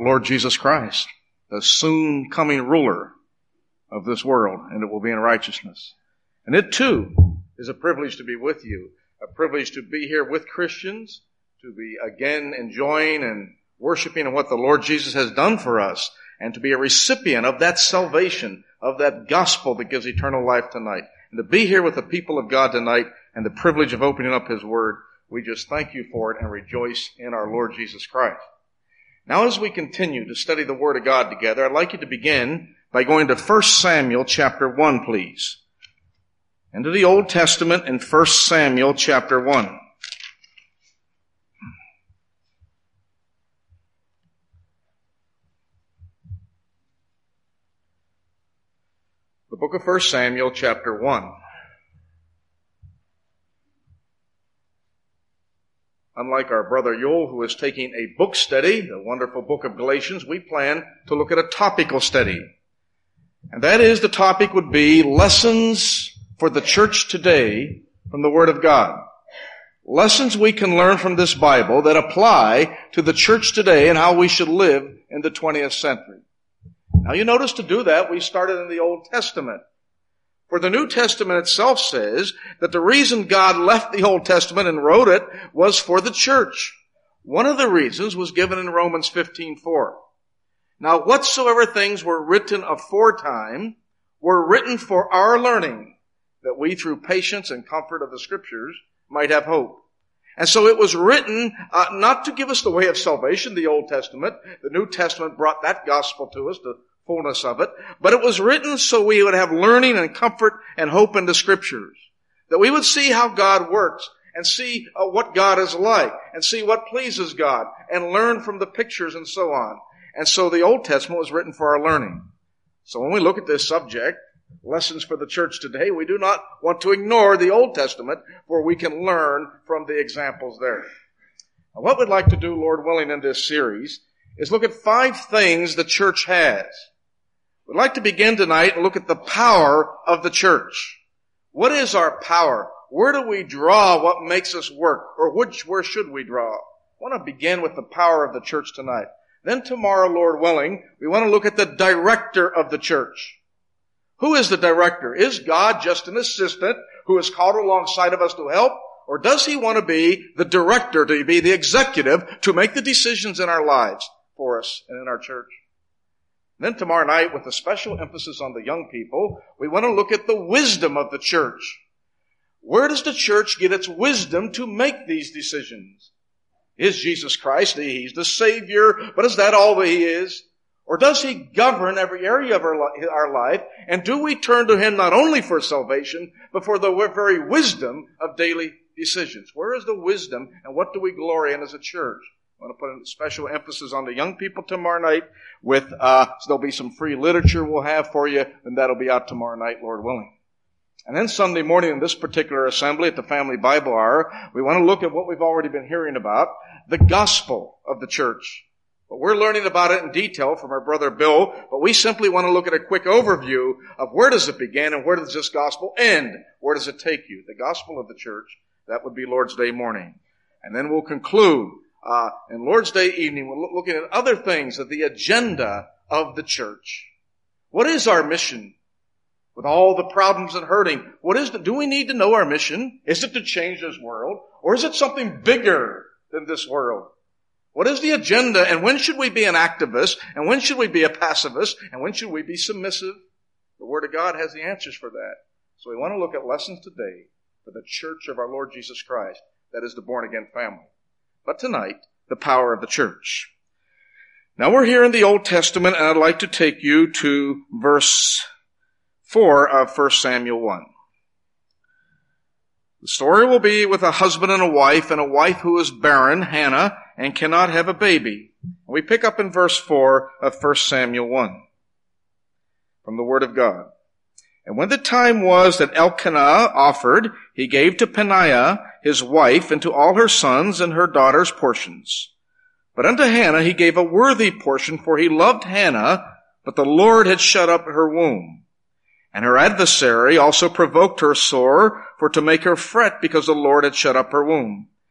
Lord Jesus Christ, the soon coming ruler of this world, and it will be in righteousness. And it too is a privilege to be with you, a privilege to be here with Christians, to be again enjoying and worshiping in what the Lord Jesus has done for us, and to be a recipient of that salvation, of that gospel that gives eternal life tonight. And to be here with the people of God tonight and the privilege of opening up His Word, we just thank you for it and rejoice in our Lord Jesus Christ. Now as we continue to study the Word of God together, I'd like you to begin by going to 1 Samuel chapter 1, please. Into the Old Testament in 1 Samuel chapter 1. The book of 1 Samuel chapter 1. Unlike our brother Joel, who is taking a book study, the wonderful book of Galatians, we plan to look at a topical study. And that is, the topic would be lessons for the church today from the Word of God. Lessons we can learn from this Bible that apply to the church today and how we should live in the 20th century. Now you notice to do that, we started in the Old Testament. For the New Testament itself says that the reason God left the Old Testament and wrote it was for the church. One of the reasons was given in Romans 15:4. Now whatsoever things were written aforetime were written for our learning, that we through patience and comfort of the Scriptures might have hope. And so it was written not to give us the way of salvation, the Old Testament. The New Testament brought that gospel to us, the fullness of it. But it was written so we would have learning and comfort and hope in the Scriptures. That we would see how God works and see what God is like and see what pleases God and learn from the pictures and so on. And so the Old Testament was written for our learning. So when we look at this subject, lessons for the church today, we do not want to ignore the Old Testament, for we can learn from the examples there. Now, what we'd like to do, Lord willing, in this series is look at 5 things the church has. We'd like to begin tonight and look at the power of the church. What is our power? Where do we draw what makes us work? Or where should we draw? I want to begin with the power of the church tonight. Then tomorrow, Lord willing, we want to look at the director of the church. Who is the director? Is God just an assistant who is called alongside of us to help? Or does He want to be the director, to be the executive, to make the decisions in our lives for us and in our church? And then tomorrow night, with a special emphasis on the young people, we want to look at the wisdom of the church. Where does the church get its wisdom to make these decisions? Is Jesus Christ, He's the Savior, but is that all that He is? Or does He govern every area of our life? And do we turn to Him not only for salvation, but for the very wisdom of daily decisions? Where is the wisdom, and what do we glory in as a church? I want to put a special emphasis on the young people tomorrow night with, so there'll be some free literature we'll have for you, and that'll be out tomorrow night, Lord willing. And then Sunday morning in this particular assembly at the Family Bible Hour, we want to look at what we've already been hearing about, the gospel of the church. But we're learning about it in detail from our brother Bill, but we simply want to look at a quick overview of where does it begin and where does this gospel end? Where does it take you? The gospel of the church, that would be Lord's Day morning. And then we'll conclude in Lord's Day evening, we're looking at other things of the agenda of the church. What is our mission? With all the problems and hurting, do we need to know our mission? Is it to change this world? Or is it something bigger than this world? What is the agenda, and when should we be an activist, and when should we be a pacifist, and when should we be submissive? The Word of God has the answers for that. So we want to look at lessons today for the church of our Lord Jesus Christ, that is the born-again family. But tonight, the power of the church. Now we're here in the Old Testament, and I'd like to take you to verse 4 of 1 Samuel 1. The story will be with a husband and a wife who is barren, Hannah, and cannot have a baby. We pick up in verse 4 of 1 Samuel 1 from the Word of God. And when the time was that Elkanah offered, he gave to Peninnah his wife and to all her sons and her daughters portions. But unto Hannah he gave a worthy portion, for he loved Hannah, but the Lord had shut up her womb. And her adversary also provoked her sore, for to make her fret, because the Lord had shut up her womb.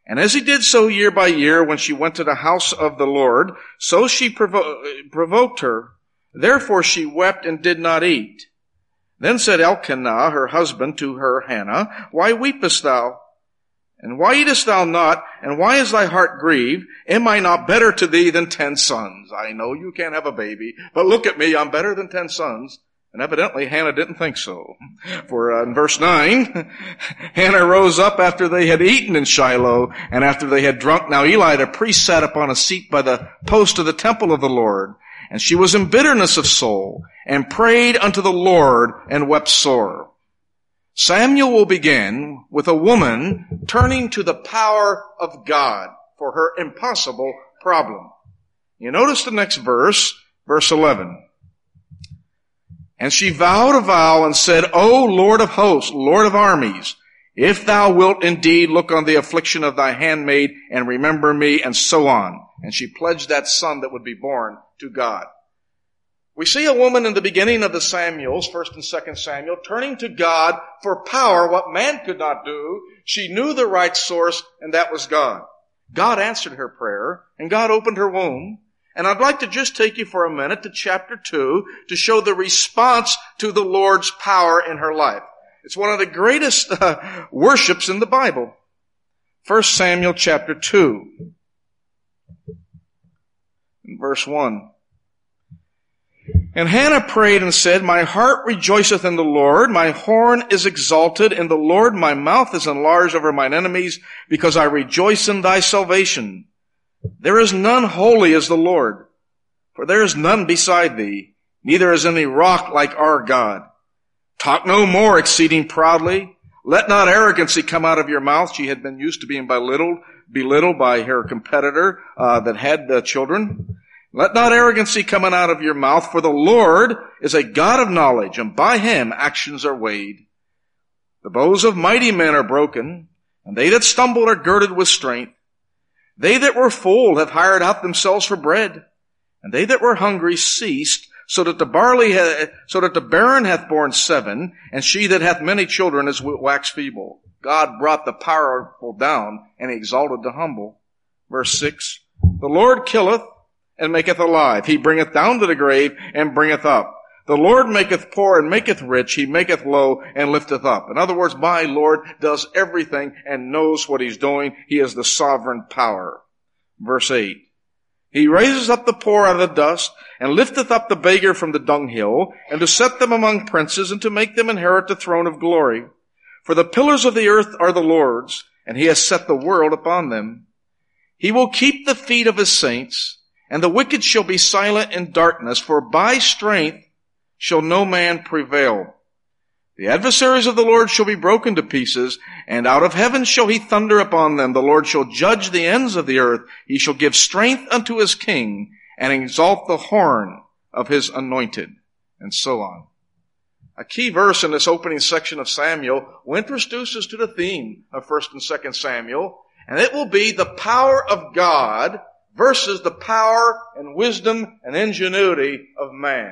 And as he did so year by year when she went to the house of the Lord, so she provoked her. Therefore she wept and did not eat. Then said Elkanah, her husband, to her, Hannah, why weepest thou? And why eatest thou not? And why is thy heart grieved? Am I not better to thee than 10 sons? I know you can't have a baby, but look at me, I'm better than 10 sons. And evidently Hannah didn't think so. For in verse 9, Hannah rose up after they had eaten in Shiloh, and after they had drunk. Now Eli the priest sat upon a seat by the post of the temple of the Lord, and she was in bitterness of soul, and prayed unto the Lord, and wept sore. Samuel will begin with a woman turning to the power of God for her impossible problem. You notice the next verse, verse 11. And she vowed a vow and said, O Lord of hosts, Lord of armies, if thou wilt indeed look on the affliction of thy handmaid and remember me, and so on. And she pledged that son that would be born to God. We see a woman in the beginning of the Samuels, 1 and 2 Samuel, turning to God for power, what man could not do. She knew the right source, and that was God. God answered her prayer, and God opened her womb. And I'd like to just take you for a minute to chapter 2 to show the response to the Lord's power in her life. It's one of the greatest worships in the Bible. 1 Samuel chapter 2, verse 1. And Hannah prayed and said, My heart rejoiceth in the Lord, my horn is exalted in the Lord, my mouth is enlarged over mine enemies, because I rejoice in thy salvation. There is none holy as the Lord, for there is none beside thee, neither is any rock like our God. Talk no more exceeding proudly. Let not arrogancy come out of your mouth. She had been used to being belittled by her competitor that had children. Let not arrogancy come out of your mouth, for the Lord is a God of knowledge, and by him actions are weighed. The bows of mighty men are broken, and they that stumble are girded with strength. They that were full have hired out themselves for bread, and they that were hungry ceased, so that the barren hath borne 7, and she that hath many children is waxed feeble. God brought the powerful down, and he exalted the humble. Verse 6, The Lord killeth and maketh alive. He bringeth down to the grave and bringeth up. The Lord maketh poor and maketh rich. He maketh low and lifteth up. In other words, my Lord does everything and knows what he's doing. He is the sovereign power. Verse 8. He raises up the poor out of the dust and lifteth up the beggar from the dunghill, and to set them among princes and to make them inherit the throne of glory. For the pillars of the earth are the Lord's, and he has set the world upon them. He will keep the feet of his saints, and the wicked shall be silent in darkness, for by strength shall no man prevail. The adversaries of the Lord shall be broken to pieces, and out of heaven shall he thunder upon them. The Lord shall judge the ends of the earth. He shall give strength unto his king, and exalt the horn of his anointed. And so on. A key verse in this opening section of Samuel will introduce us to the theme of 1 and 2 Samuel, and it will be the power of God versus the power and wisdom and ingenuity of man.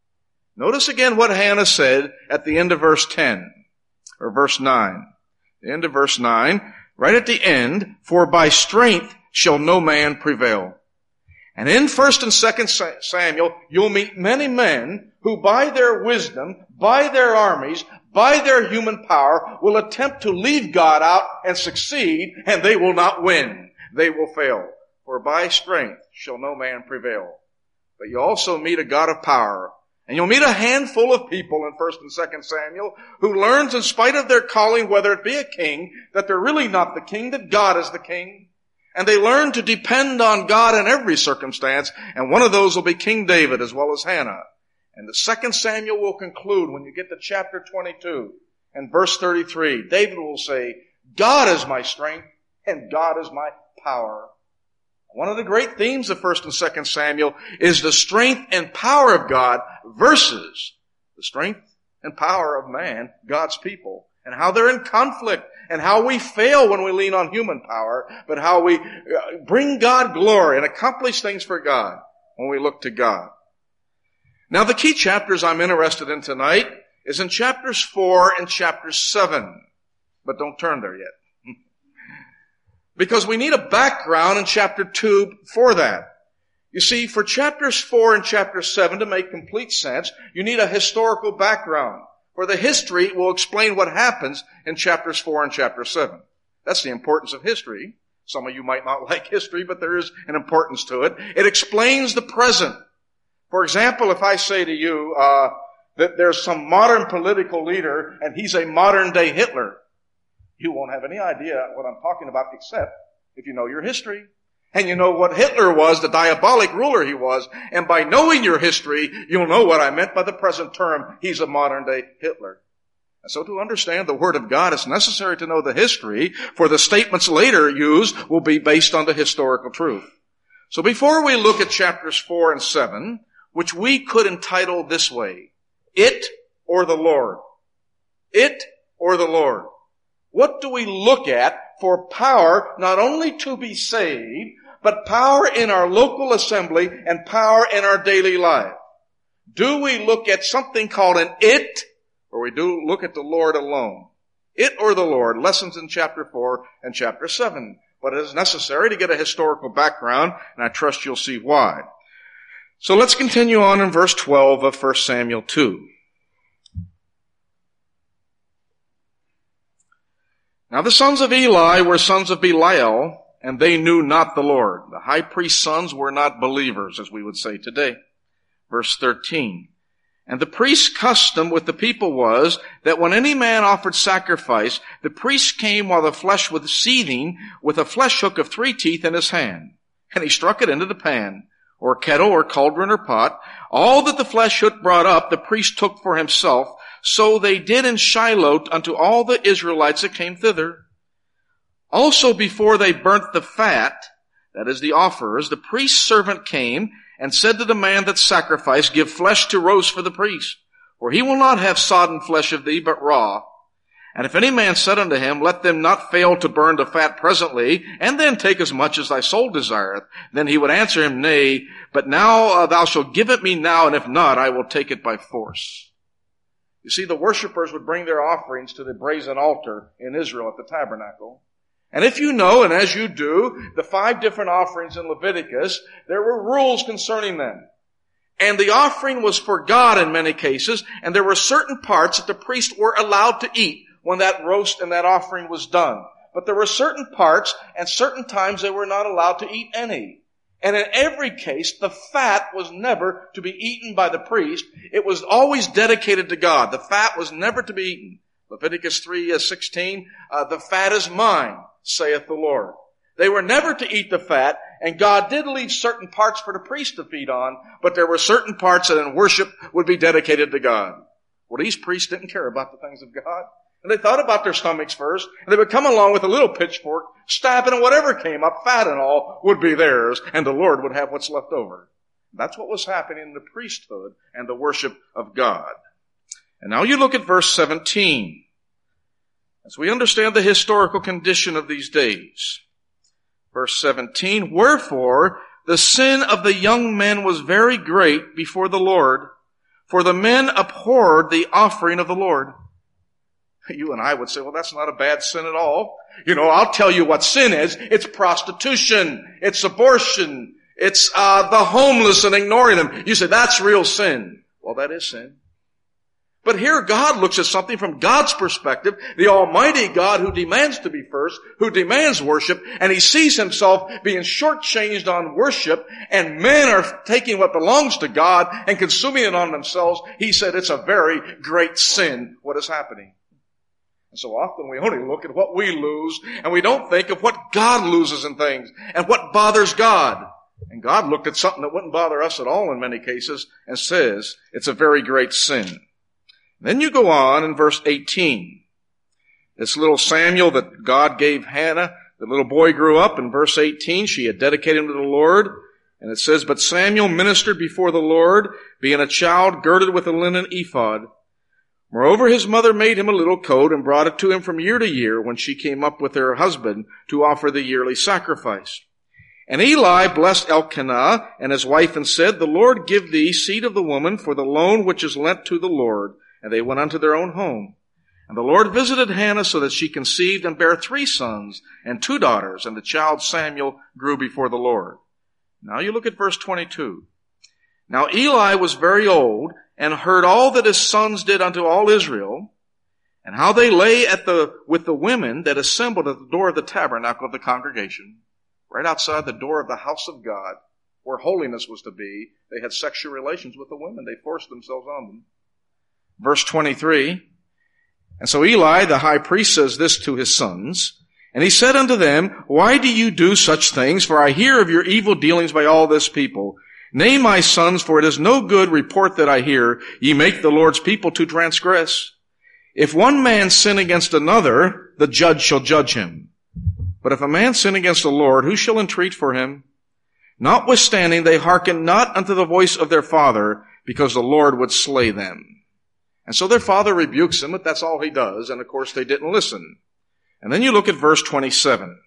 Notice again what Hannah said at the end of verse 10, or verse 9. The end of verse 9, right at the end, for by strength shall no man prevail. And in 1 and 2 Samuel, you'll meet many men who by their wisdom, by their armies, by their human power, will attempt to leave God out and succeed, and they will not win. They will fail. For by strength shall no man prevail. But you also meet a God of power. And you'll meet a handful of people in 1 and 2 Samuel who learns in spite of their calling, whether it be a king, that they're really not the king, that God is the king. And they learn to depend on God in every circumstance. And one of those will be King David as well as Hannah. And the 2 Samuel will conclude when you get to chapter 22 and verse 33. David will say, God is my strength and God is my power. One of the great themes of 1 and 2 Samuel is the strength and power of God versus the strength and power of man, God's people, and how they're in conflict, and how we fail when we lean on human power, but how we bring God glory and accomplish things for God when we look to God. Now the key chapters I'm interested in tonight is in chapters 4 and chapter 7, but don't turn there yet. Because we need a background in chapter 2 for that. You see, for chapters 4 and chapter 7 to make complete sense, you need a historical background. For the history will explain what happens in chapters 4 and chapter 7. That's the importance of history. Some of you might not like history, but there is an importance to it. It explains the present. For example, if I say to you that there's some modern political leader and he's a modern day Hitler, you won't have any idea what I'm talking about except if you know your history. And you know what Hitler was, the diabolic ruler he was. And by knowing your history, you'll know what I meant by the present term, he's a modern day Hitler. And so to understand the Word of God, it's necessary to know the history, for the statements later used will be based on the historical truth. So before we look at chapters 4 and 7, which we could entitle this way, It or the Lord? It or the Lord? What do we look at for power not only to be saved, but power in our local assembly and power in our daily life? Do we look at something called an it, or we do look at the Lord alone? It or the Lord, lessons in chapter 4 and chapter 7. But it is necessary to get a historical background, and I trust you'll see why. So let's continue on in verse 12 of 1 Samuel 2. Now the sons of Eli were sons of Belial, and they knew not the Lord. The high priest's sons were not believers, as we would say today. Verse 13. And the priest's custom with the people was that when any man offered sacrifice, the priest came while the flesh was seething with a flesh hook of 3 teeth in his hand. And he struck it into the pan, or kettle, or cauldron, or pot. All that the flesh hook brought up, the priest took for himself. So they did in Shiloh unto all the Israelites that came thither. Also before they burnt the fat, that is the offers, the priest's servant came and said to the man that sacrificed, Give flesh to roast for the priest, for he will not have sodden flesh of thee, but raw. And if any man said unto him, Let them not fail to burn the fat presently, and then take as much as thy soul desireth, then he would answer him, Nay, but now thou shalt give it me now, and if not, I will take it by force. You see, the worshipers would bring their offerings to the brazen altar in Israel at the tabernacle. And if you know, and as you do, the 5 different offerings in Leviticus, there were rules concerning them. And the offering was for God in many cases, and there were certain parts that the priests were allowed to eat when that roast and that offering was done. But there were certain parts and certain times they were not allowed to eat any. And in every case, the fat was never to be eaten by the priest. It was always dedicated to God. The fat was never to be eaten. Leviticus 3:16, the fat is mine, saith the Lord. They were never to eat the fat, and God did leave certain parts for the priest to feed on, but there were certain parts that in worship would be dedicated to God. Well, these priests didn't care about the things of God. And they thought about their stomachs first, and they would come along with a little pitchfork, stabbing, and whatever came up, fat and all, would be theirs, and the Lord would have what's left over. That's what was happening in the priesthood and the worship of God. And now you look at verse 17. As we understand the historical condition of these days. Verse 17, Wherefore the sin of the young men was very great before the Lord, for the men abhorred the offering of the Lord. You and I would say, well, that's not a bad sin at all. You know, I'll tell you what sin is. It's prostitution. It's abortion. It's the homeless and ignoring them. You say, that's real sin. Well, that is sin. But here God looks at something from God's perspective, the Almighty God who demands to be first, who demands worship, and He sees Himself being shortchanged on worship, and men are taking what belongs to God and consuming it on themselves. He said it's a very great sin what is happening. And so often we only look at what we lose, and we don't think of what God loses in things, and what bothers God. And God looked at something that wouldn't bother us at all in many cases, and says it's a very great sin. Then you go on in verse 18. This little Samuel that God gave Hannah, the little boy grew up. In verse 18, she had dedicated him to the Lord. And it says, But Samuel ministered before the Lord, being a child girded with a linen ephod. Moreover, his mother made him a little coat and brought it to him from year to year when she came up with her husband to offer the yearly sacrifice. And Eli blessed Elkanah and his wife and said, The Lord give thee seed of the woman for the loan which is lent to the Lord. And they went unto their own home. And the Lord visited Hannah so that she conceived and bare 3 sons and 2 daughters, and the child Samuel grew before the Lord. Now you look at verse 22. Now Eli was very old, and heard all that his sons did unto all Israel, and how they lay with the women that assembled at the door of the tabernacle of the congregation, right outside the door of the house of God, where holiness was to be. They had sexual relations with the women. They forced themselves on them. Verse 23, and so Eli, the high priest, says this to his sons, and he said unto them, Why do you do such things? For I hear of your evil dealings by all this people. Nay, my sons, for it is no good report that I hear. Ye make the Lord's people to transgress. If one man sin against another, the judge shall judge him. But if a man sin against the Lord, who shall entreat for him? Notwithstanding, they hearken not unto the voice of their father, because the Lord would slay them. And so their father rebukes them, but that's all he does. And of course they didn't listen. And then you look at verse 27.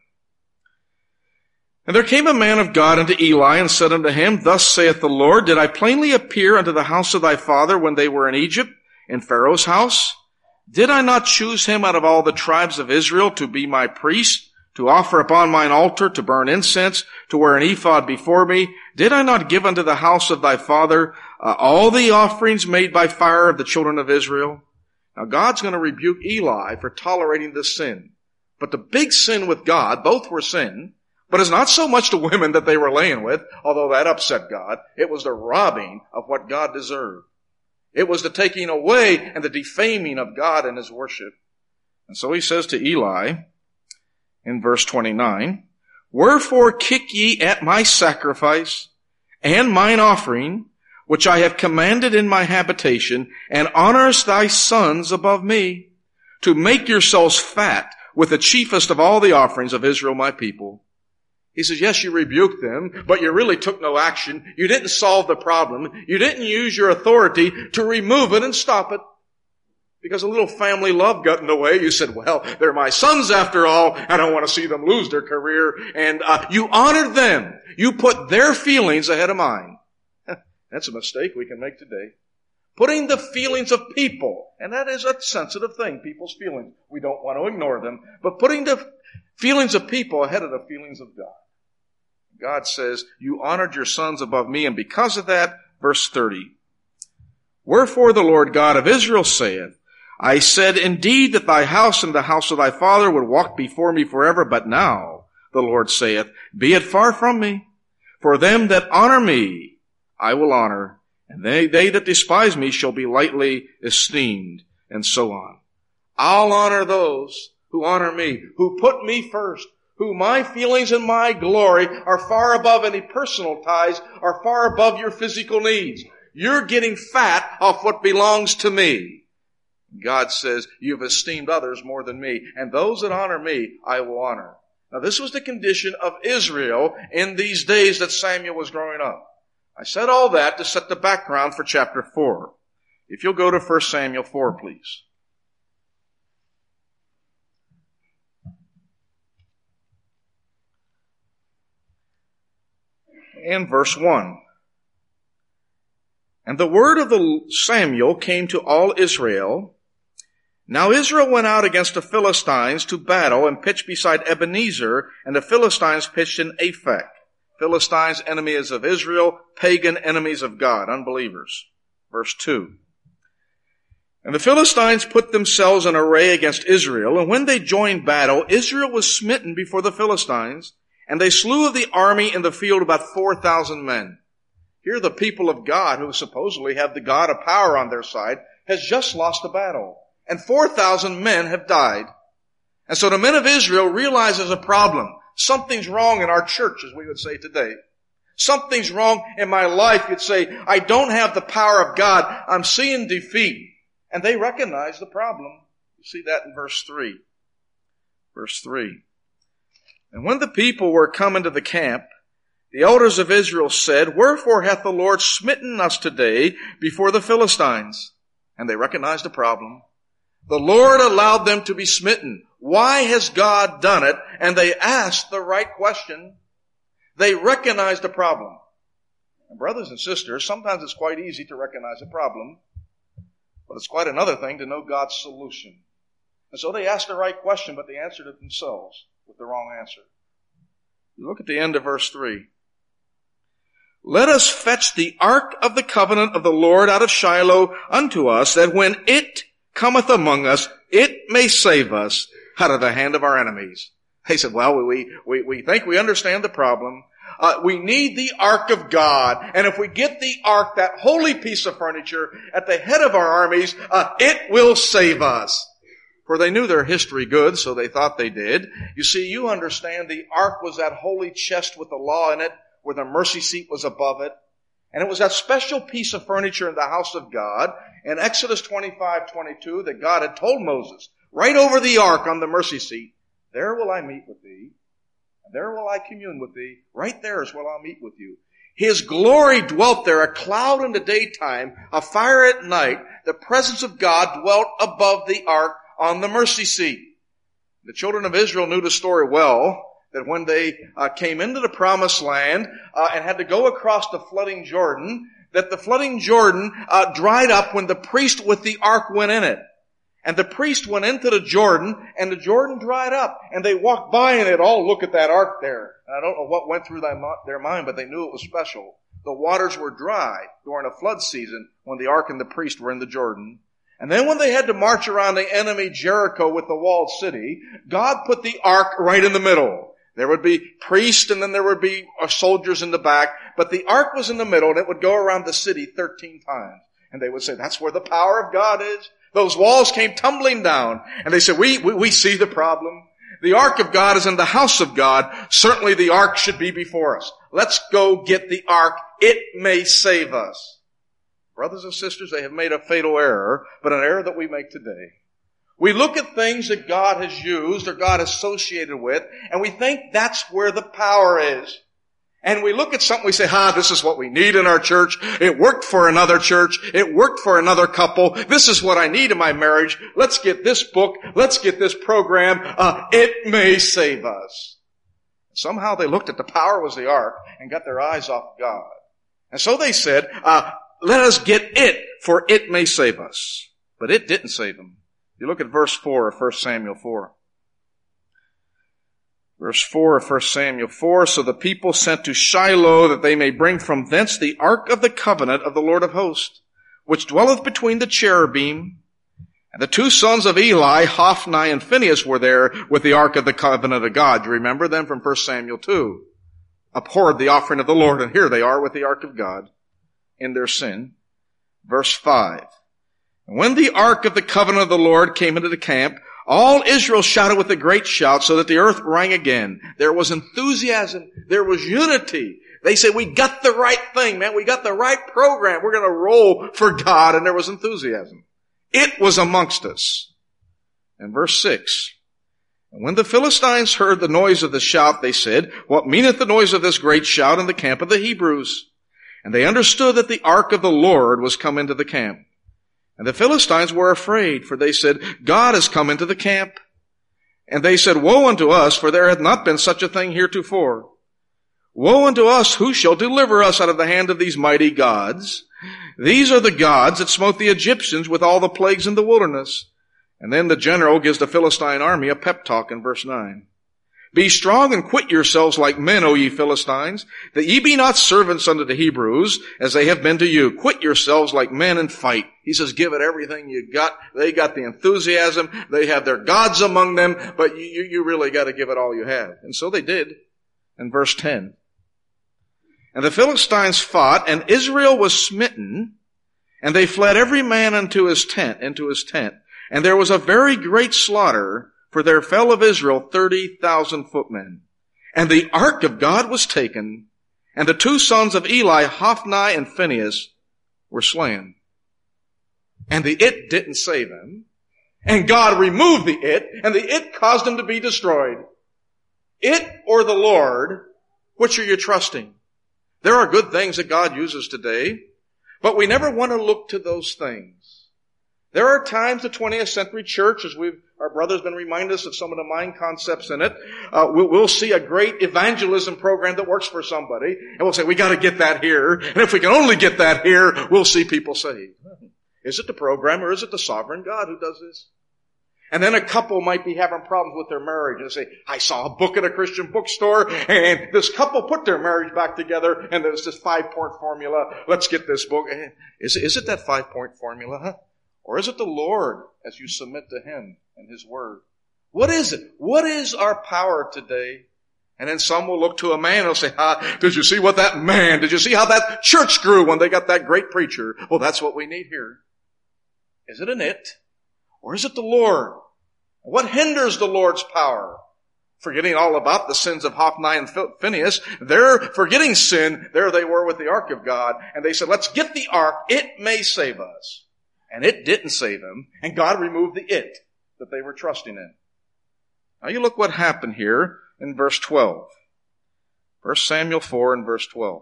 And there came a man of God unto Eli and said unto him, Thus saith the Lord, Did I plainly appear unto the house of thy father when they were in Egypt, in Pharaoh's house? Did I not choose him out of all the tribes of Israel to be my priest, to offer upon mine altar, to burn incense, to wear an ephod before me? Did I not give unto the house of thy father all the offerings made by fire of the children of Israel? Now God's going to rebuke Eli for tolerating this sin. But the big sin with God, both were sin, but it's not so much the women that they were laying with, although that upset God. It was the robbing of what God deserved. It was the taking away and the defaming of God and his worship. And so he says to Eli in verse 29, Wherefore kick ye at my sacrifice and mine offering, which I have commanded in my habitation, and honorest thy sons above me, to make yourselves fat with the chiefest of all the offerings of Israel my people. He says, yes, you rebuked them, but you really took no action. You didn't solve the problem. You didn't use your authority to remove it and stop it. Because a little family love got in the way. You said, well, they're my sons after all. I don't want to see them lose their career. And you honored them. You put their feelings ahead of mine. That's a mistake we can make today. Putting the feelings of people, and that is a sensitive thing, people's feelings. We don't want to ignore them. But putting the feelings of people ahead of the feelings of God. God says, you honored your sons above me, and because of that, verse 30, Wherefore the Lord God of Israel saith, I said indeed that thy house and the house of thy father would walk before me forever, but now, the Lord saith, Be it far from me. For them that honor me, I will honor, and they that despise me shall be lightly esteemed, and so on. I'll honor those who honor me, who put me first, who my feelings and my glory are far above any personal ties, are far above your physical needs. You're getting fat off what belongs to me. God says, you've esteemed others more than me, and those that honor me, I will honor. Now this was the condition of Israel in these days that Samuel was growing up. I said all that to set the background for chapter 4. If you'll go to 1 Samuel 4, please. And verse 1. And the word of the Samuel came to all Israel. Now Israel went out against the Philistines to battle and pitched beside Ebenezer, and the Philistines pitched in Aphek. Philistines, enemies of Israel, pagan enemies of God, unbelievers. Verse 2. And the Philistines put themselves in array against Israel, and when they joined battle, Israel was smitten before the Philistines, and they slew of the army in the field about 4,000 men. Here the people of God, who supposedly have the God of power on their side, has just lost the battle. And 4,000 men have died. And so the men of Israel realize there's a problem. Something's wrong in our church, as we would say today. Something's wrong in my life. You'd say, I don't have the power of God. I'm seeing defeat. And they recognize the problem. You see that in verse 3. Verse 3. And when the people were come into the camp, the elders of Israel said, Wherefore hath the Lord smitten us today before the Philistines? And they recognized the problem. The Lord allowed them to be smitten. Why has God done it? And they asked the right question. They recognized the problem. And brothers and sisters, sometimes it's quite easy to recognize a problem, but it's quite another thing to know God's solution. And so they asked the right question, but they answered it themselves with the wrong answer. You look at the end of verse 3. Let us fetch the ark of the covenant of the Lord out of Shiloh unto us, that when it cometh among us, it may save us out of the hand of our enemies. They said, well, we think we understand the problem. We need the ark of God. And if we get the ark, that holy piece of furniture, at the head of our armies, it will save us. For they knew their history good, so they thought they did. You see, you understand the ark was that holy chest with the law in it, where the mercy seat was above it. And it was that special piece of furniture in the house of God in Exodus 25:22 that God had told Moses, right over the ark on the mercy seat, there will I meet with thee, and there will I commune with thee. Right there is where I'll meet with you. His glory dwelt there, a cloud in the daytime, a fire at night. The presence of God dwelt above the ark on the mercy seat. The children of Israel knew the story well, that when they came into the promised land and had to go across the flooding Jordan, that the flooding Jordan dried up when the priest with the ark went in it. And the priest went into the Jordan, and the Jordan dried up. And they walked by and they'd all look at that ark there. And I don't know what went through their mind, but they knew it was special. The waters were dry during a flood season when the ark and the priest were in the Jordan. And then when they had to march around the enemy Jericho with the walled city, God put the ark right in the middle. There would be priests and then there would be soldiers in the back, but the ark was in the middle and it would go around the city 13 times. And they would say, that's where the power of God is. Those walls came tumbling down. And they said, we see the problem. The ark of God is in the house of God. Certainly the ark should be before us. Let's go get the ark. It may save us. Brothers and sisters, they have made a fatal error, but an error that we make today. We look at things that God has used or God associated with, and we think that's where the power is. And we look at something, we say, this is what we need in our church. It worked for another church. It worked for another couple. This is what I need in my marriage. Let's get this book. Let's get this program. It may save us. Somehow they looked at the power was the ark and got their eyes off God. And so they said, let us get it, for it may save us. But it didn't save them. You look at verse 4 of 1 Samuel 4. Verse 4 of 1 Samuel 4, so the people sent to Shiloh that they may bring from thence the ark of the covenant of the Lord of hosts, which dwelleth between the cherubim. And the two sons of Eli, Hophni and Phinehas, were there with the ark of the covenant of God. You remember them from 1 Samuel 2. Abhorred the offering of the Lord, and here they are with the ark of God in their sin. Verse 5. And when the ark of the covenant of the Lord came into the camp, all Israel shouted with a great shout so that the earth rang again. There was enthusiasm. There was unity. They said, we got the right thing, man. We got the right program. We're going to roll for God. And there was enthusiasm. It was amongst us. And verse 6. And when the Philistines heard the noise of the shout, they said, what meaneth the noise of this great shout in the camp of the Hebrews? And they understood that the ark of the Lord was come into the camp. And the Philistines were afraid, for they said, God has come into the camp. And they said, woe unto us, for there hath not been such a thing heretofore. Woe unto us, who shall deliver us out of the hand of these mighty gods? These are the gods that smote the Egyptians with all the plagues in the wilderness. And then the general gives the Philistine army a pep talk in verse 9. Be strong and quit yourselves like men, O ye Philistines, that ye be not servants unto the Hebrews, as they have been to you. Quit yourselves like men and fight. He says, give it everything you got. They got the enthusiasm. They have their gods among them, but you really got to give it all you have. And so they did. In verse 10. And the Philistines fought, and Israel was smitten, and they fled every man into his tent. And there was a very great slaughter, for there fell of Israel 30,000 footmen. And the ark of God was taken, and the two sons of Eli, Hophni and Phinehas, were slain. And the it didn't save them. And God removed the it, and the it caused them to be destroyed. It or the Lord, which are you trusting? There are good things that God uses today, but we never want to look to those things. There are times the 20th century church, as our brother's been reminding us of some of the mind concepts in it, we'll see a great evangelism program that works for somebody, and we'll say, we got to get that here, and if we can only get that here, we'll see people saved. Is it the program or is it the sovereign God who does this? And then a couple might be having problems with their marriage and say, I saw a book at a Christian bookstore and this couple put their marriage back together and there's this 5-point formula. Let's get this book. Is it that 5-point formula? Huh? Or is it the Lord as you submit to Him and His Word? What is it? What is our power today? And then some will look to a man and they'll say, did you see what that man, did you see how that church grew when they got that great preacher? Well, that's what we need here. Is it an it? Or is it the Lord? What hinders the Lord's power? Forgetting all about the sins of Hophni and Phinehas. They're forgetting sin. There they were with the ark of God. And they said, let's get the ark. It may save us. And it didn't save them. And God removed the it that they were trusting in. Now you look what happened here in verse 12. 1 Samuel 4 and verse 12.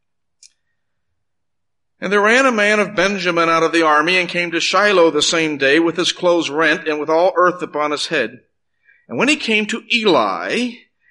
And there ran a man of Benjamin out of the army and came to Shiloh the same day with his clothes rent and with all earth upon his head. And when he came to Eli,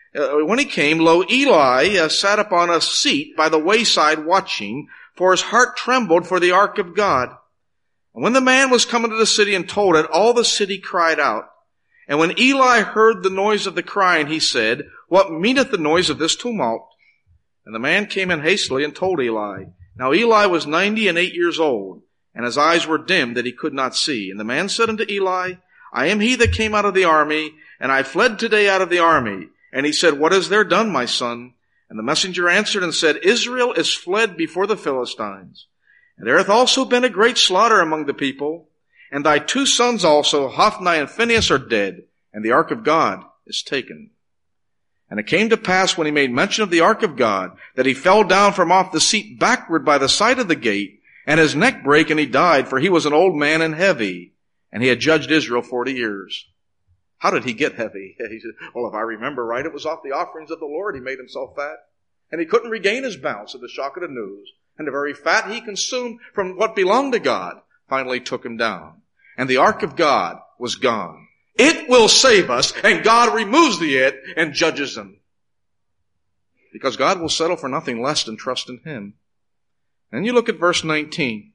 lo, Eli sat upon a seat by the wayside watching, for his heart trembled for the ark of God. And when the man was come into the city and told it, all the city cried out. And when Eli heard the noise of the crying, he said, what meaneth the noise of this tumult? And the man came in hastily and told Eli. Now Eli was 98 years old, and his eyes were dim that he could not see. And the man said unto Eli, I am he that came out of the army, and I fled today out of the army. And he said, what is there done, my son? And the messenger answered and said, Israel is fled before the Philistines. And there hath also been a great slaughter among the people. And thy 2 sons also, Hophni and Phinehas, are dead, and the ark of God is taken. And it came to pass when he made mention of the ark of God, that he fell down from off the seat backward by the side of the gate, and his neck brake, and he died, for he was an old man and heavy, and he had judged Israel 40 years. How did he get heavy? He said, well, if I remember right, it was off the offerings of the Lord he made himself fat. And he couldn't regain his balance at the shock of the news. And the very fat he consumed from what belonged to God finally took him down. And the ark of God was gone. It will save us, and God removes the it and judges them. Because God will settle for nothing less than trust in Him. And you look at verse 19.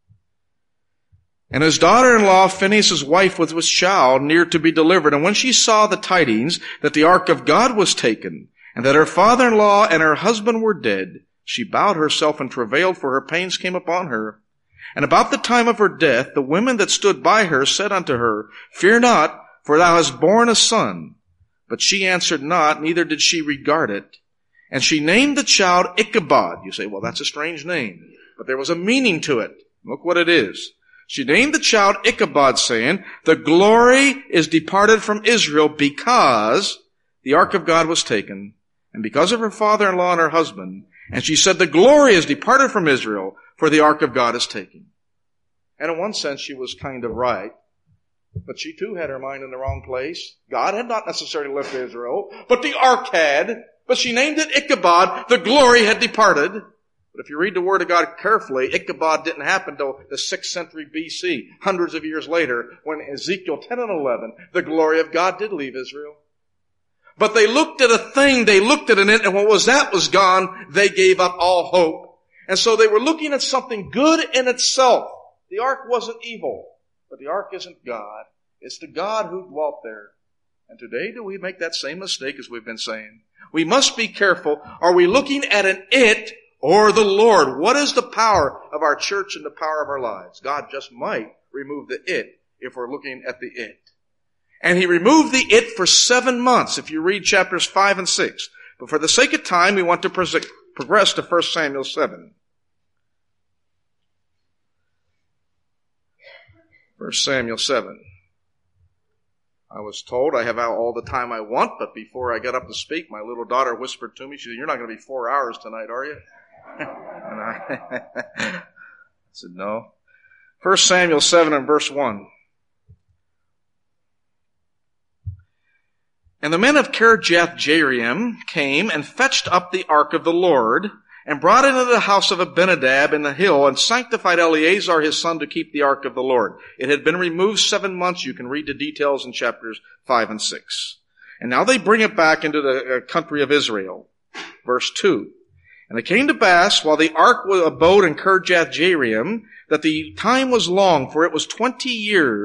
And his daughter-in-law, Phinehas' wife, was with child, near to be delivered. And when she saw the tidings that the ark of God was taken, and that her father-in-law and her husband were dead, she bowed herself and travailed, for her pains came upon her. And about the time of her death, the women that stood by her said unto her, Fear not, for thou hast borne a son. But she answered not, neither did she regard it. And she named the child Ichabod. You say, well, that's a strange name. But there was a meaning to it. Look what it is. She named the child Ichabod, saying, The glory is departed from Israel, because the ark of God was taken, and because of her father-in-law and her husband. And she said, The glory is departed from Israel, for the ark of God is taken. And in one sense, she was kind of right. But she too had her mind in the wrong place. God had not necessarily left Israel, but the ark had. But she named it Ichabod. The glory had departed. But if you read the Word of God carefully, Ichabod didn't happen until the 6th century BC, hundreds of years later, when Ezekiel 10 and 11, the glory of God did leave Israel. But they looked at a thing, they looked at an it, and what was that was gone, they gave up all hope. And so they were looking at something good in itself. The ark wasn't evil. But the ark isn't God. It's the God who dwelt there. And today, do we make that same mistake as we've been saying? We must be careful. Are we looking at an it or the Lord? What is the power of our church and the power of our lives? God just might remove the it if we're looking at the it. And He removed the it for 7 months, if you read chapters 5 and 6. But for the sake of time, we want to progress to 1 Samuel 7. 1 Samuel 7. I was told I have all the time I want, but before I got up to speak, my little daughter whispered to me, she said, You're not going to be 4 hours tonight, are you? And I said, No. 1 Samuel 7 and verse 1. And the men of Kirjath-Jearim came and fetched up the ark of the Lord, and brought it into the house of Abinadab in the hill, and sanctified Eleazar his son to keep the ark of the Lord. It had been removed 7 months. You can read the details in chapters 5 and 6. And now they bring it back into the country of Israel. Verse 2. And it came to pass, while the ark abode in Kirjath-Jearim, that the time was long, for it was 20 years,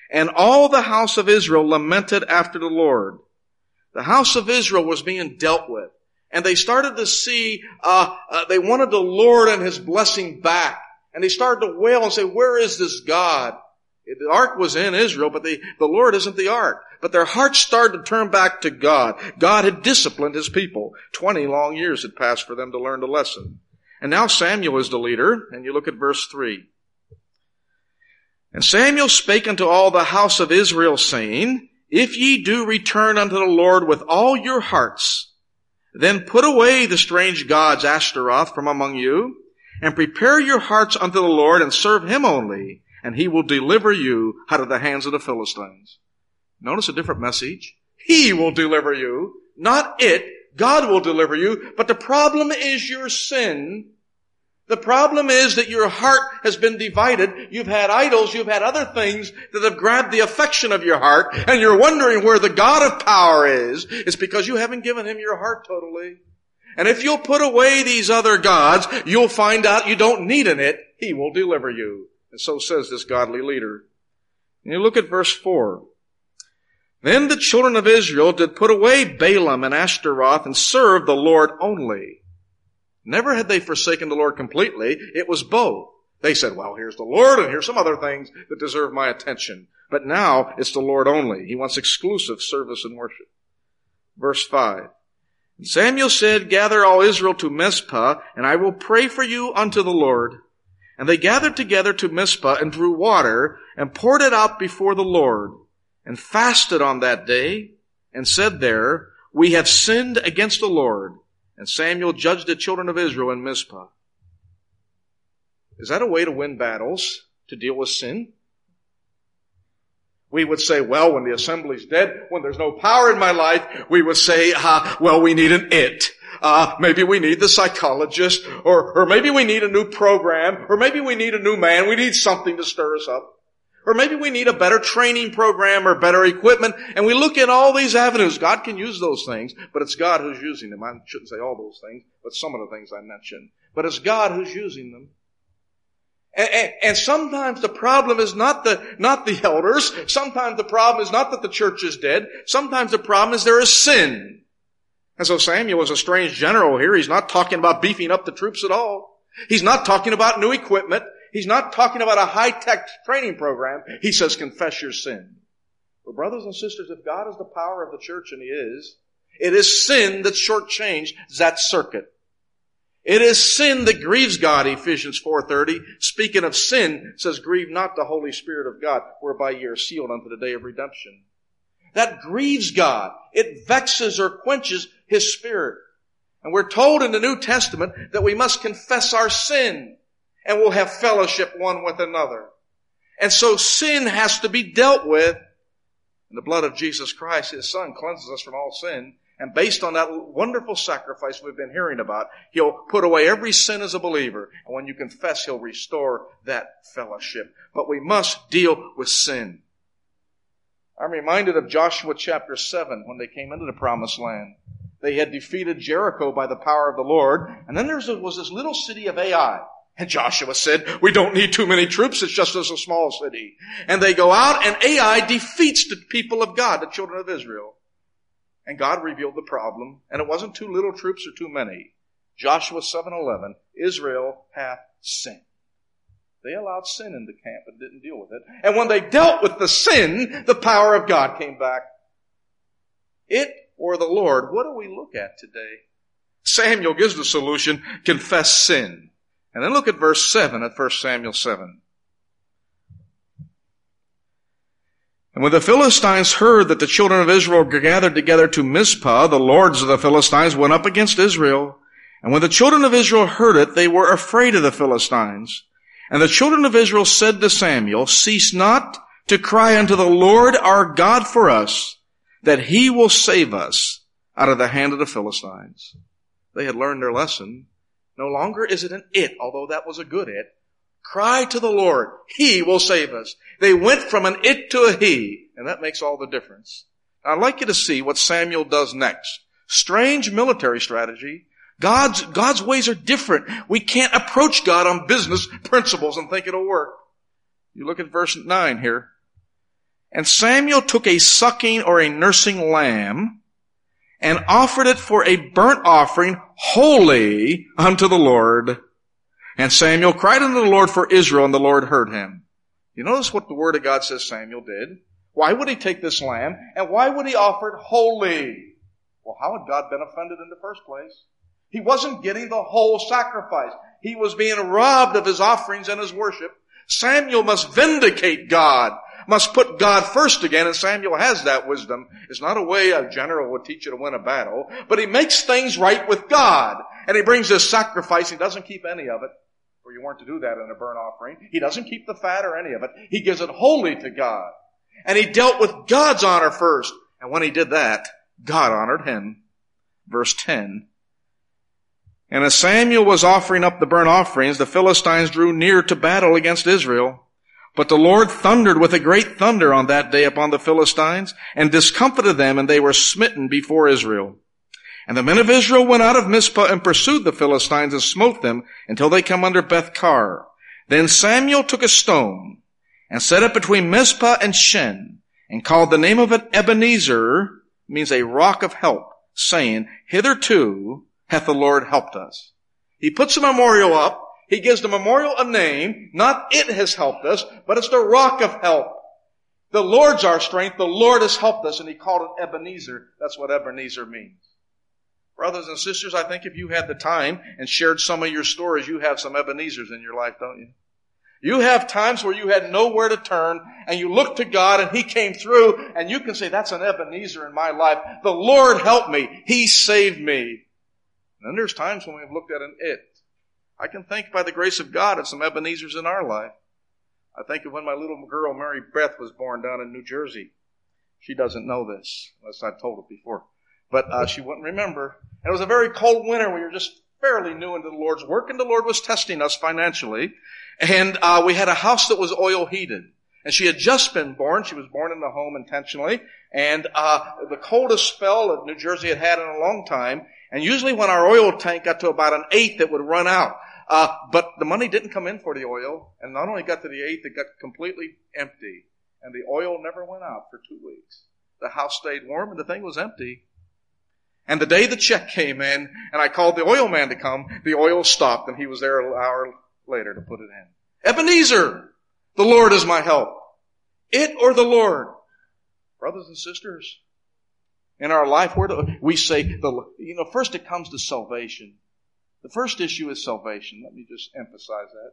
And all the house of Israel lamented after the Lord. The house of Israel was being dealt with. And they started to see, they wanted the Lord and His blessing back. And they started to wail and say, where is this God? The ark was in Israel, but the Lord isn't the ark. But their hearts started to turn back to God. God had disciplined His people. 20 long years had passed for them to learn the lesson. And now Samuel is the leader, and you look at verse 3. And Samuel spake unto all the house of Israel, saying, if ye do return unto the Lord with all your hearts, then put away the strange gods Ashtaroth from among you, and prepare your hearts unto the Lord, and serve Him only, and He will deliver you out of the hands of the Philistines. Notice a different message. He will deliver you, not it. God will deliver you. But the problem is your sin. The problem is that your heart has been divided. You've had idols. You've had other things that have grabbed the affection of your heart. And you're wondering where the God of power is. It's because you haven't given Him your heart totally. And if you'll put away these other gods, you'll find out you don't need an it. He will deliver you. And so says this godly leader. And you look at verse 4. Then the children of Israel did put away Balaam and Ashtaroth and served the Lord only. Never had they forsaken the Lord completely. It was both. They said, well, here's the Lord and here's some other things that deserve my attention. But now it's the Lord only. He wants exclusive service and worship. Verse 5. And Samuel said, gather all Israel to Mizpah, and I will pray for you unto the Lord. And they gathered together to Mizpah and drew water and poured it out before the Lord and fasted on that day and said there, we have sinned against the Lord. And Samuel judged the children of Israel in Mizpah. Is that a way to win battles, to deal with sin? We would say, well, when the assembly's dead, when there's no power in my life, we would say, well, we need an it. Maybe we need the psychologist, or maybe we need a new program, or maybe we need a new man. We need something to stir us up. Or maybe we need a better training program or better equipment. And we look at all these avenues. God can use those things, but it's God who's using them. I shouldn't say all those things, but some of the things I mentioned. But it's God who's using them. And sometimes the problem is not the elders. Sometimes the problem is not that the church is dead. Sometimes the problem is there is sin. And so Samuel is a strange general here. He's not talking about beefing up the troops at all. He's not talking about new equipment. He's not talking about a high-tech training program. He says, confess your sin. Well, brothers and sisters, if God is the power of the church, and He is, it is sin that shortchanged that circuit. It is sin that grieves God, Ephesians 4:30. Speaking of sin, says, grieve not the Holy Spirit of God, whereby ye are sealed unto the day of redemption. That grieves God. It vexes or quenches His Spirit. And we're told in the New Testament that we must confess our sin. And we'll have fellowship one with another. And so sin has to be dealt with. And the blood of Jesus Christ, His Son, cleanses us from all sin. And based on that wonderful sacrifice we've been hearing about, He'll put away every sin as a believer. And when you confess, He'll restore that fellowship. But we must deal with sin. I'm reminded of Joshua chapter 7 when they came into the promised land. They had defeated Jericho by the power of the Lord. And then there was this little city of Ai. And Joshua said, we don't need too many troops. It's just as a small city. And they go out and Ai defeats the people of God, the children of Israel. And God revealed the problem. And it wasn't too little troops or too many. Joshua 7:11, Israel hath sinned. They allowed sin in the camp and didn't deal with it. And when they dealt with the sin, the power of God came back. It or the Lord, what do we look at today? Samuel gives the solution, confess sin. And then look at verse 7 at 1 Samuel 7. And when the Philistines heard that the children of Israel were gathered together to Mizpah, the lords of the Philistines went up against Israel. And when the children of Israel heard it, they were afraid of the Philistines. And the children of Israel said to Samuel, cease not to cry unto the Lord our God for us, that He will save us out of the hand of the Philistines. They had learned their lesson. No longer is it an it, although that was a good it. Cry to the Lord. He will save us. They went from an it to a He, and that makes all the difference. Now, I'd like you to see what Samuel does next. Strange military strategy. God's ways are different. We can't approach God on business principles and think it'll work. You look at verse 9 here. And Samuel took a sucking or a nursing lamb and offered it for a burnt offering holy unto the Lord. And Samuel cried unto the Lord for Israel, and the Lord heard him. You notice what the Word of God says Samuel did? Why would he take this lamb? And why would he offer it holy? Well, how had God been offended in the first place? He wasn't getting the whole sacrifice. He was being robbed of his offerings and his worship. Samuel must vindicate God, must put God first again, and Samuel has that wisdom. It's not a way a general would teach you to win a battle, but he makes things right with God. And he brings this sacrifice. He doesn't keep any of it, for you weren't to do that in a burnt offering. He doesn't keep the fat or any of it. He gives it wholly to God. And he dealt with God's honor first. And when he did that, God honored him. Verse 10. And as Samuel was offering up the burnt offerings, the Philistines drew near to battle against Israel. But the Lord thundered with a great thunder on that day upon the Philistines, and discomfited them, and they were smitten before Israel. And the men of Israel went out of Mizpah and pursued the Philistines and smote them until they come under Beth-kar. Then Samuel took a stone and set it between Mizpah and Shen, and called the name of it Ebenezer, means a rock of help, saying, Hitherto hath the Lord helped us. He puts a memorial up. He gives the memorial a name. Not it has helped us, but it's the rock of help. The Lord's our strength. The Lord has helped us. And he called it Ebenezer. That's what Ebenezer means. Brothers and sisters, I think if you had the time and shared some of your stories, you have some Ebenezers in your life, don't you? You have times where you had nowhere to turn, and you looked to God, and He came through, and you can say, that's an Ebenezer in my life. The Lord helped me. He saved me. And then there's times when we've looked at an it. I can think by the grace of God of some Ebenezers in our life. I think of when my little girl, Mary Beth, was born down in New Jersey. She doesn't know this, unless I've told it before. But she wouldn't remember. And it was a very cold winter. We were just fairly new into the Lord's work, and the Lord was testing us financially. And we had a house that was oil heated. And she had just been born. She was born in the home intentionally. And the coldest spell that New Jersey had had in a long time. And usually when our oil tank got to about an eighth, it would run out. But the money didn't come in for the oil. And not only got to the eighth, it got completely empty. And the oil never went out for 2 weeks. The house stayed warm and the thing was empty. And the day the check came in, and I called the oil man to come, the oil stopped, and he was there an hour later to put it in. Ebenezer, the Lord is my help. It or the Lord. Brothers and sisters, in our life, where do we say, first it comes to salvation. The first issue is salvation. Let me just emphasize that.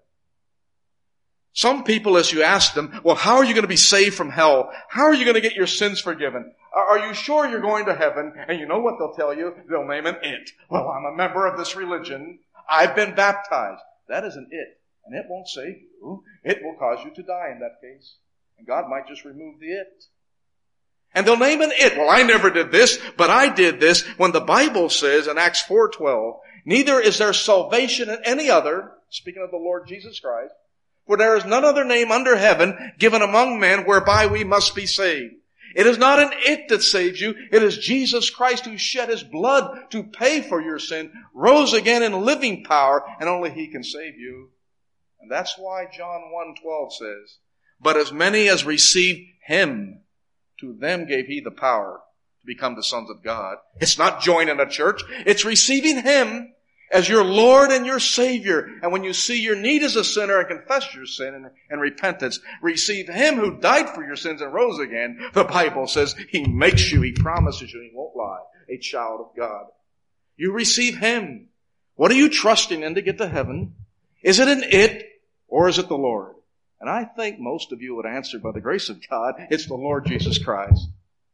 Some people, as you ask them, well, how are you going to be saved from hell? How are you going to get your sins forgiven? Are you sure you're going to heaven? And you know what they'll tell you? They'll name an it. Well, I'm a member of this religion. I've been baptized. That is an it. And it won't save you. It will cause you to die in that case. And God might just remove the it. And they'll name an it. Well, I never did this, but I did this. When the Bible says in Acts 4:12, neither is there salvation in any other, speaking of the Lord Jesus Christ, for there is none other name under heaven given among men whereby we must be saved. It is not an it that saves you. It is Jesus Christ who shed His blood to pay for your sin, rose again in living power, and only He can save you. And that's why John 1:12 says, but as many as received Him, to them gave He the power to become the sons of God. It's not joining a church. It's receiving Him as your Lord and your Savior. And when you see your need as a sinner and confess your sin and repentance, receive Him who died for your sins and rose again. The Bible says He makes you, He promises you, He won't lie, a child of God. You receive Him. What are you trusting in to get to heaven? Is it an it or is it the Lord? And I think most of you would answer, by the grace of God, it's the Lord Jesus Christ.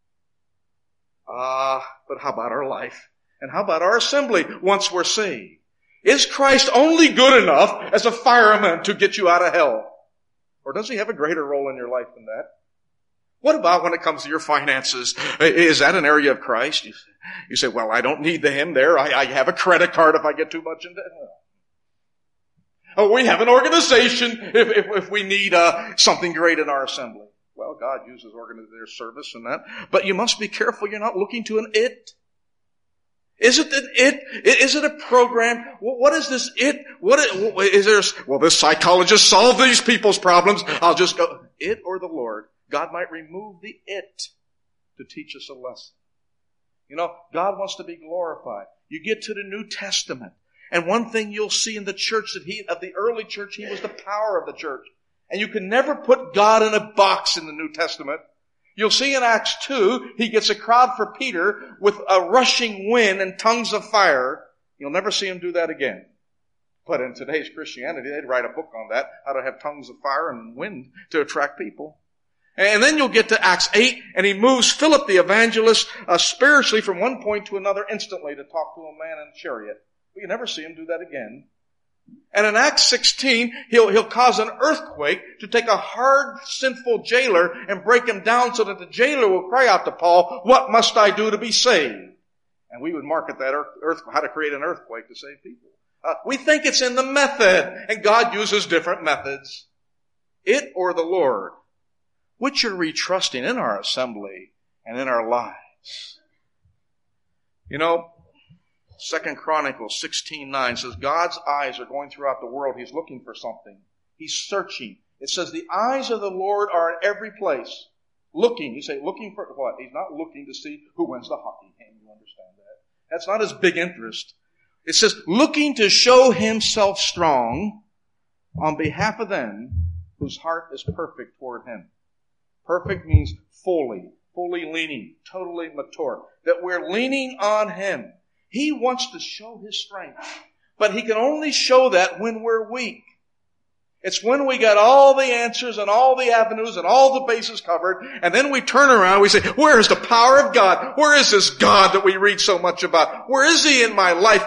But how about our life? And how about our assembly once we're saved? Is Christ only good enough as a fireman to get you out of hell? Or does He have a greater role in your life than that? What about when it comes to your finances? Is that an area of Christ? You say, well, I don't need Him there. I have a credit card if I get too much into hell. Oh, we have an organization if we need something great in our assembly. Well, God uses their service and that. But you must be careful you're not looking to an it. Is it an it? Is it a program? What is this it? Well, this psychologist solved these people's problems. I'll just go. it or the Lord, God might remove the it to teach us a lesson. You know, God wants to be glorified. You get to the New Testament, and one thing you'll see in the church of the early church, He was the power of the church. And you can never put God in a box in the New Testament. You'll see in Acts 2, He gets a crowd for Peter with a rushing wind and tongues of fire. You'll never see Him do that again. But in today's Christianity, they'd write a book on that, how to have tongues of fire and wind to attract people. And then you'll get to Acts 8, and He moves Philip the evangelist spiritually from one point to another instantly to talk to a man in a chariot. But you never see Him do that again. And in Acts 16, he'll cause an earthquake to take a hard, sinful jailer and break him down so that the jailer will cry out to Paul, "What must I do to be saved?" And we would market that how to create an earthquake to save people. We think it's in the method, and God uses different methods. It or the Lord. Which are we trusting in our assembly and in our lives? You know, 2 Chronicles 16:9 says God's eyes are going throughout the world. He's looking for something. He's searching. It says the eyes of the Lord are in every place. Looking. You say, looking for what? He's not looking to see who wins the hockey game. You understand that? That's not His big interest. It says looking to show Himself strong on behalf of them whose heart is perfect toward Him. Perfect means fully leaning, totally mature. That we're leaning on Him. He wants to show His strength. But He can only show that when we're weak. It's when we got all the answers and all the avenues and all the bases covered, and then we turn around and we say, where is the power of God? Where is this God that we read so much about? Where is He in my life?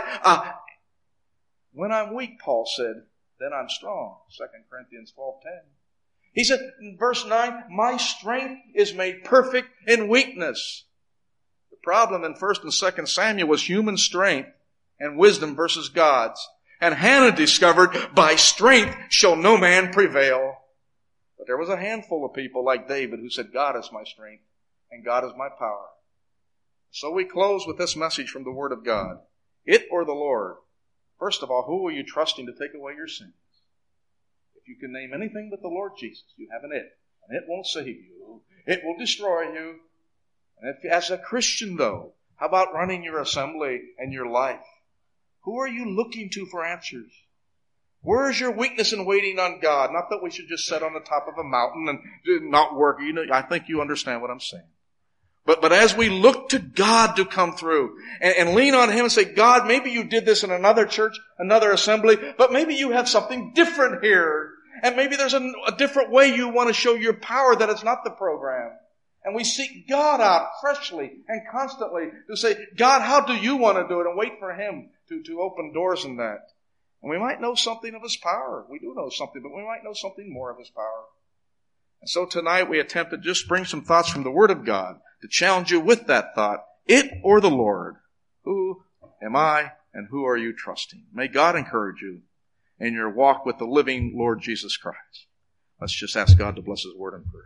When I'm weak, Paul said, then I'm strong. 2 Corinthians 12:10. He said in verse 9, my strength is made perfect in weakness. The problem in 1 and 2 Samuel was human strength and wisdom versus God's. And Hannah discovered, by strength shall no man prevail. But there was a handful of people like David who said, God is my strength and God is my power. So we close with this message from the Word of God. It or the Lord. First of all, who are you trusting to take away your sins? If you can name anything but the Lord Jesus, you have an it. And it won't save you. It will destroy you. And if, as a Christian, though, how about running your assembly and your life? Who are you looking to for answers? Where is your weakness in waiting on God? Not that we should just sit on the top of a mountain and not work. You know, I think you understand what I'm saying. But as we look to God to come through and lean on Him and say, God, maybe you did this in another church, another assembly, but maybe you have something different here. And maybe there's a different way you want to show your power that it's not the program. And we seek God out freshly and constantly to say, God, how do you want to do it? And wait for Him to open doors in that. And we might know something of His power. We do know something, but we might know something more of His power. And so tonight we attempt to just bring some thoughts from the Word of God to challenge you with that thought. It or the Lord? Who am I and who are you trusting? May God encourage you in your walk with the living Lord Jesus Christ. Let's just ask God to bless His Word in prayer.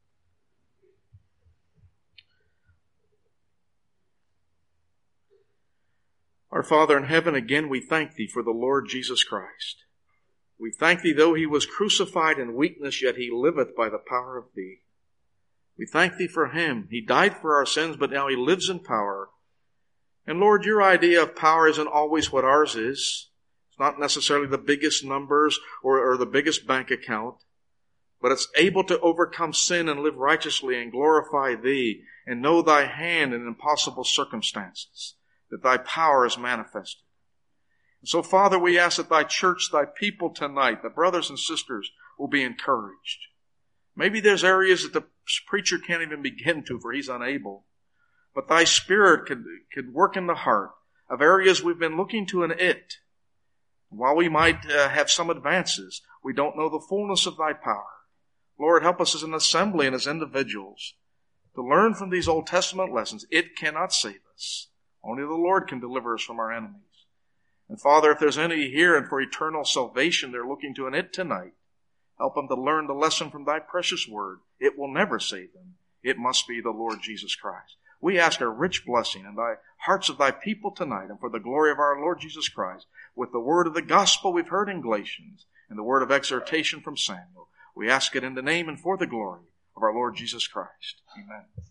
Our Father in heaven, again we thank Thee for the Lord Jesus Christ. We thank Thee, though He was crucified in weakness, yet He liveth by the power of Thee. We thank Thee for Him. He died for our sins, but now He lives in power. And Lord, Your idea of power isn't always what ours is. It's not necessarily the biggest numbers or the biggest bank account, but it's able to overcome sin and live righteously and glorify Thee and know Thy hand in impossible circumstances, that Thy power is manifested. And so, Father, we ask that Thy church, Thy people tonight, the brothers and sisters, will be encouraged. Maybe there's areas that the preacher can't even begin to, for he's unable. But Thy Spirit could work in the heart of areas we've been looking to in it. While we might have some advances, we don't know the fullness of Thy power. Lord, help us as an assembly and as individuals to learn from these Old Testament lessons. It cannot save us. Only the Lord can deliver us from our enemies. And Father, if there's any here and for eternal salvation they're looking to in it tonight, help them to learn the lesson from Thy precious Word. It will never save them. It must be the Lord Jesus Christ. We ask a rich blessing in Thy hearts of Thy people tonight, and for the glory of our Lord Jesus Christ, with the word of the gospel we've heard in Galatians and the word of exhortation from Samuel. We ask it in the name and for the glory of our Lord Jesus Christ. Amen.